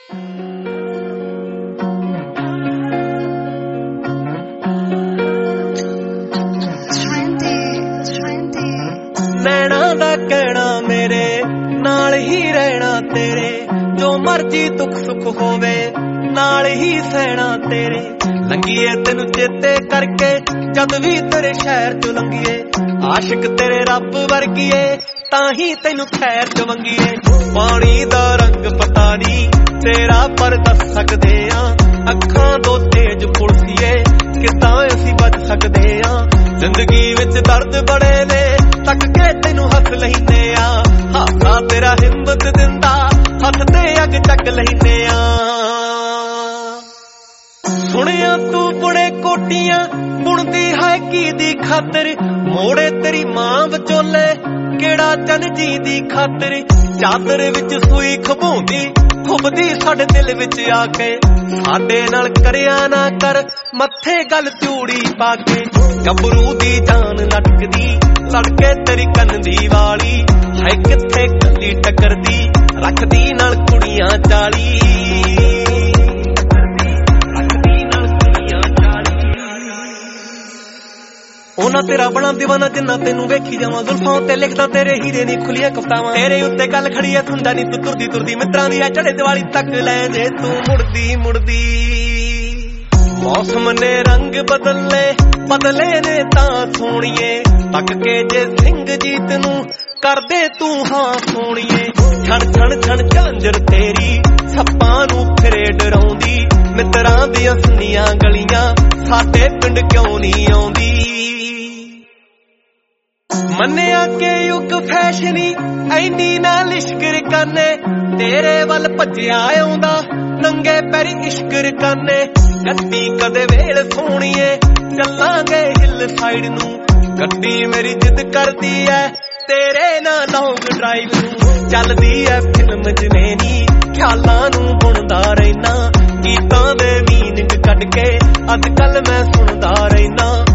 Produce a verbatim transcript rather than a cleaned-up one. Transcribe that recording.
नैना दा कहना मेरे नाल ही रहना तेरे, जो मर्जी दुख सुख होवे नाल ही सहना तेरे। लंघीए तेनू चेते करके जद भी तेरे शहर चो लंघीए, आशिक तेरे रब वर्गीए ताही तेनू खैर च मंगीए। पानी दा रंग पता नी तेरा पर दस सकदे आ, अखां दो तेज पुलसीए किदां असीं बच सकदे आ। जिंदगी विच दर्द बड़े ने तक के तेनू हस लैंदे आ, हासा तेरा हिम्मत दिंदा हथ ते अग चक लैंदे आ। सुनिया तू बुणे कोटियां बुणदी है की दी खातर, मोड़े तेरी मां विचोले केड़ा चन जी दी खातर। चादर विच सूई खबोंदी खुबदी साडे दिल विच आके, साडे नाल करिया ना कर मत्थे गल चूड़ी पाके। गबरू दी जान लटकदी लड़के तेरी कन दी वाली, है किथे कली टकरदी रखदी नाल कुड़ियां चाली। ओना तेरा बना दीवाना जिन्ना तेनू वेखी जावां, जुल्फां ते लिखदा तेरे हीरे नी खुलियां कवितावां। तेरे उत्ते गल खड़ी ऐ सुनदा नी तू तुरदी तुरदी, मित्रां दी ऐ चढ़े दिवाली तक लै जे तू मुड़दी मुड़दी। मौसम ने रंग बदले बदले ने तां सोणीए, तक के जे सिंह जीत नू कर दे तू हां सोणीए। छण छण छण झांजर तेरी सप्पां नू फिरे डराउंदी, मित्रां दियां सुनियां गलियां साडे पिंड क्यों नी आउंदी। मन्निया के युग फैशनी ऐनी ना लिश्कर करने, तेरे वल भज्जिया आउंदा नंगे पैरी इश्कर करने। गड्डी कदे वेल सोणीए चलांगे हिल साइड नू, गड्डी मेरी जिद करदी है तेरे ना लॉन्ग ड्राइव नू। चलदी है फिल्म जिवें नी ख्यालां नू बुणदा रहना, गीतां दे मीनिंग कढ के अज कल मैं सुणदा रहना।